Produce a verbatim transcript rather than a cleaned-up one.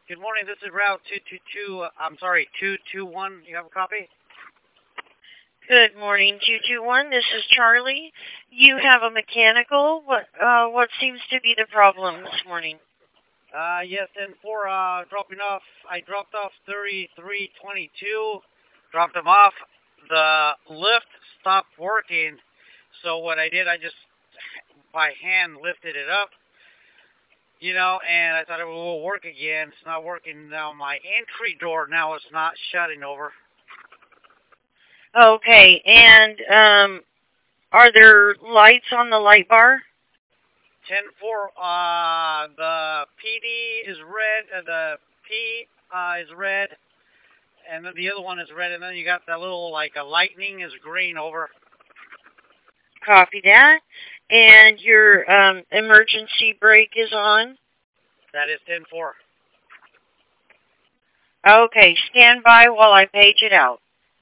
Good morning, this is Route two two two, uh, I'm sorry, two two one. You have a copy? Good morning, two two one. This is Charlie. You have a mechanical. What uh, what seems to be the problem this morning? Uh, yes, and for uh, dropping off, I dropped off thirty-three twenty-two, dropped them off. The lift stopped working, so what I did, I just by hand lifted it up, you know, and I thought it will work again. It's not working now. My entry door now is not shutting over. Okay, and um, are there lights on the light bar? ten four, uh, the P D is red, uh, the P uh, is red, and then the other one is red, and then you got that little, like, a lightning is green over. Copy that. And your um, emergency brake is on? That is ten four. Okay, stand by while I page it out.